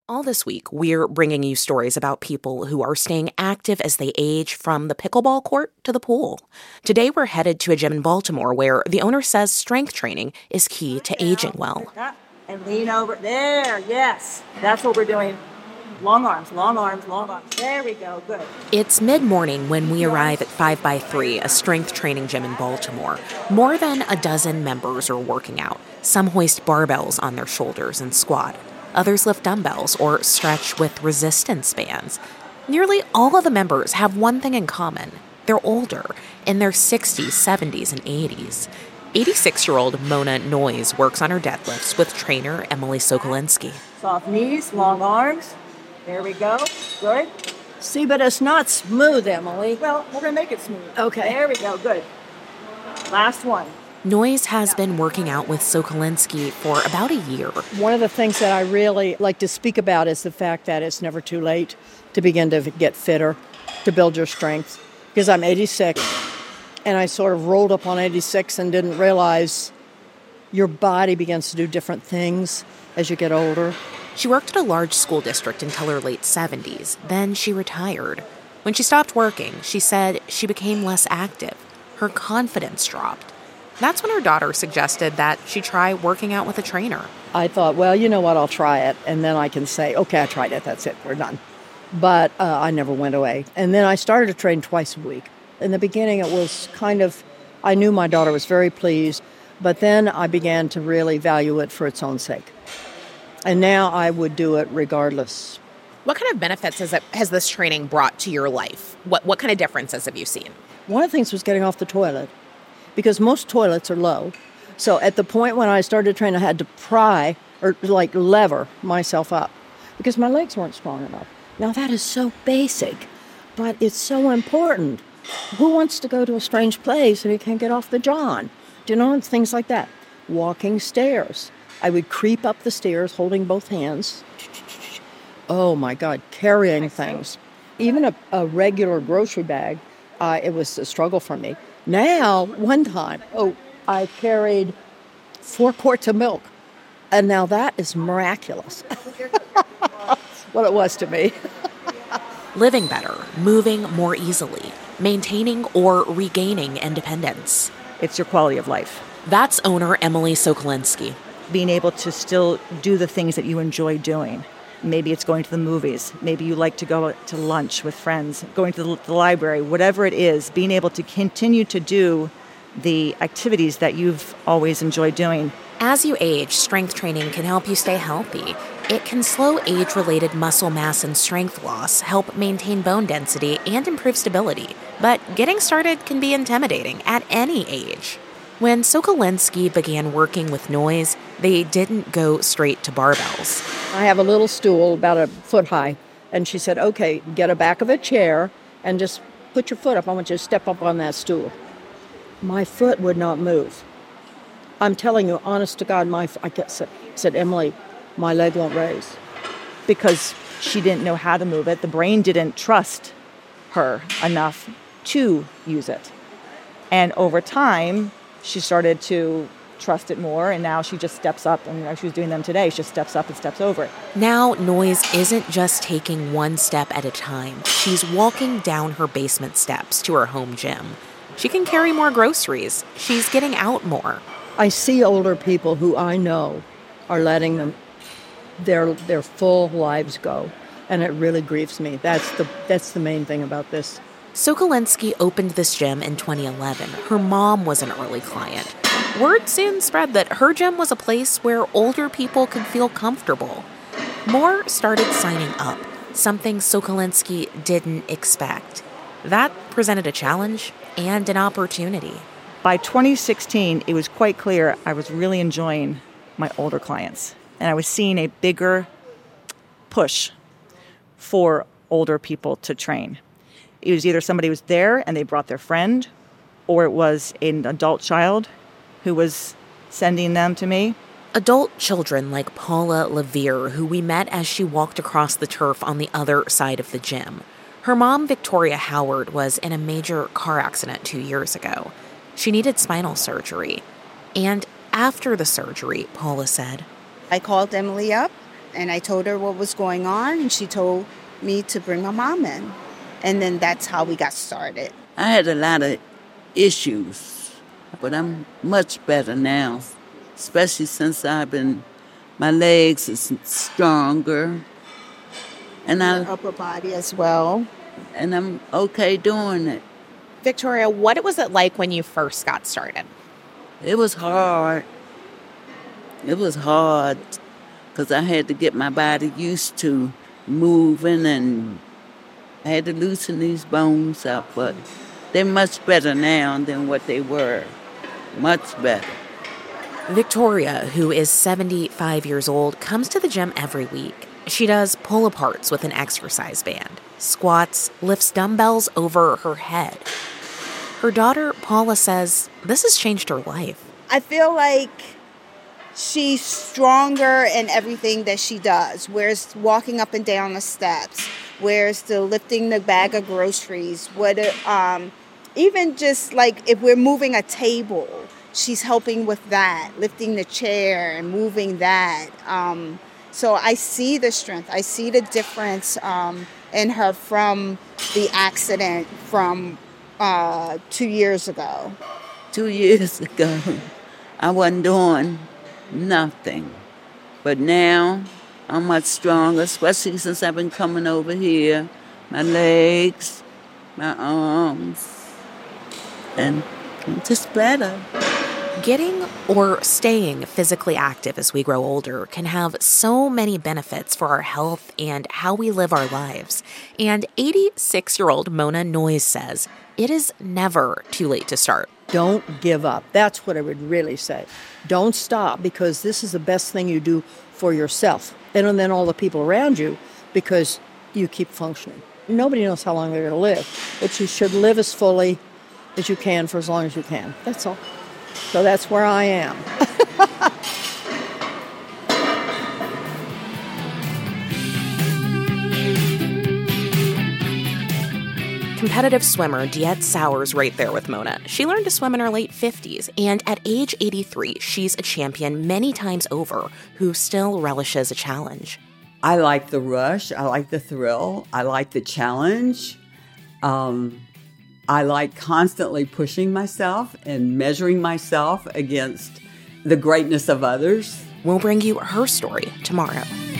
All this week, we're bringing you stories about people who are staying active as they age, from the pickleball court to the pool. Today, we're headed to a gym in Baltimore where the owner says strength training is key to aging well. And lean over. There, yes. That's what we're doing. Long arms, long arms, long arms. There we go, good. It's mid-morning when we arrive at 5x3, a strength training gym in Baltimore. More than a dozen members are working out. Some hoist barbells on their shoulders and squat. Others lift dumbbells or stretch with resistance bands. Nearly all of the members have one thing in common. They're older, in their 60s, 70s, and 80s. 86-year-old Mona Noyes works on her deadlifts with trainer Emily Sokolinski. Soft knees, long arms. There we go. Good. See, but it's not smooth, Emily. Well, we're going to make it smooth. Okay. There we go. Good. Last one. Noyes has been working out with Sokolinski for about a year. One of the things that I really like to speak about is the fact that it's never too late to begin to get fitter, to build your strength. Because I'm 86, and I sort of rolled up on 86 and didn't realize your body begins to do different things as you get older. She worked at a large school district until her late 70s. Then she retired. When she stopped working, she said she became less active. Her confidence dropped. That's when her daughter suggested that she try working out with a trainer. I thought, well, you know what, I'll try it. And then I can say, okay, I tried it, that's it, we're done. But I never went away. And then I started to train twice a week. In the beginning, it was kind of, I knew my daughter was very pleased, but then I began to really value it for its own sake. And now I would do it regardless. What kind of benefits has this training brought to your life? What kind of differences have you seen? One of the things was getting off the toilet, because most toilets are low. So at the point when I started training, I had to pry or like lever myself up because my legs weren't strong enough. Now that is so basic, but it's so important. Who wants to go to a strange place and you can't get off the john? Do you know, and things like that. Walking stairs. I would creep up the stairs holding both hands. Oh my God, carrying things. Even a regular grocery bag, it was a struggle for me. Now, one time, I carried 4 quarts of milk. And now that is miraculous. What it was to me. Living better, moving more easily, maintaining or regaining independence. It's your quality of life. That's owner Emily Sokolinski. Being able to still do the things that you enjoy doing. Maybe it's going to the movies. Maybe you like to go to lunch with friends, going to the library, whatever it is, being able to continue to do the activities that you've always enjoyed doing. As you age, strength training can help you stay healthy. It can slow age-related muscle mass and strength loss, help maintain bone density, and improve stability. But getting started can be intimidating at any age. When Sokolinski began working with Noyes, they didn't go straight to barbells. I have a little stool about a foot high, and she said, okay, get a back of a chair and just put your foot up. I want you to step up on that stool. My foot would not move. I'm telling you, honest to God, I said, Emily, my leg won't raise. Because she didn't know how to move it. The brain didn't trust her enough to use it. And over time, she started to trust it more, and now she just steps up, and she was doing them today. She just steps up and steps over it. Now, Noyes isn't just taking one step at a time. She's walking down her basement steps to her home gym. She can carry more groceries. She's getting out more. I see older people who I know are letting them their full lives go, and it really grieves me. That's the main thing about this. Sokolinski opened this gym in 2011. Her mom was an early client. Word soon spread that her gym was a place where older people could feel comfortable. More started signing up, something Sokolinski didn't expect. That presented a challenge and an opportunity. By 2016, it was quite clear I was really enjoying my older clients, and I was seeing a bigger push for older people to train. It was either somebody was there and they brought their friend, or it was an adult child who was sending them to me. Adult children like Paula Levere, who we met as she walked across the turf on the other side of the gym. Her mom, Victoria Howard, was in a major car accident 2 years ago. She needed spinal surgery. And after the surgery, Paula said, I called Emily up And I told her what was going on, and she told me to bring my mom in. And then that's how we got started. I had a lot of issues, but I'm much better now, especially since my legs is stronger. And Your upper body as well. And I'm okay doing it. Victoria, what was it like when you first got started? It was hard. It was hard because I had to get my body used to moving, and I had to loosen these bones up, but they're much better now than what they were. Much better. Victoria, who is 75 years old, comes to the gym every week. She does pull-aparts with an exercise band, squats, lifts dumbbells over her head. Her daughter, Paula, says this has changed her life. I feel like she's stronger in everything that she does. Where's walking up and down the steps, where's the lifting the bag of groceries, even just like if we're moving a table, she's helping with that, lifting the chair and moving that. So I see the strength. I see the difference in her from the accident from 2 years ago. 2 years ago, I wasn't doing nothing. But now, I'm much stronger, especially since I've been coming over here. My legs, my arms, and I'm just better. Getting or staying physically active as we grow older can have so many benefits for our health and how we live our lives. And 86-year-old Mona Noyes says it is never too late to start. Don't give up. That's what I would really say. Don't stop, because this is the best thing you do for yourself and then all the people around you, because you keep functioning. Nobody knows how long they're going to live, but you should live as fully as you can for as long as you can. That's all. So that's where I am. Competitive swimmer Diet Sauer's right there with Mona. She learned to swim in her late 50s, and at age 83, she's a champion many times over who still relishes a challenge. I like the rush. I like the thrill. I like the challenge. I like constantly pushing myself and measuring myself against the greatness of others. We'll bring you her story tomorrow.